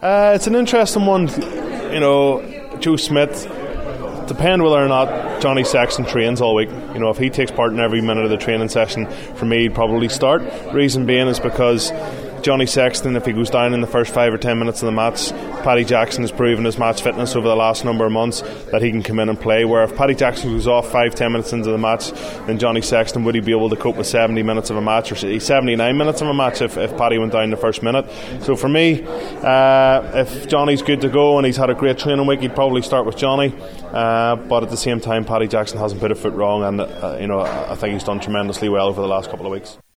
It's an interesting one. Joe Smith, depend whether or not Johnny Sexton trains all week. If he takes part in every minute of the training session, for me he'd probably start. Reason being is because Johnny Sexton, if he goes down in the first 5 or 10 minutes of the match, Paddy Jackson has proven his match fitness over the last number of months that he can come in and play. Where if Paddy Jackson goes off 5-10 minutes into the match, then Johnny Sexton, would he be able to cope with 70 minutes of a match or 79 minutes of a match if Paddy went down the first minute? So for me, if Johnny's good to go and he's had a great training week, he'd probably start with Johnny. But at the same time, Paddy Jackson hasn't put a foot wrong, and I think he's done tremendously well over the last couple of weeks.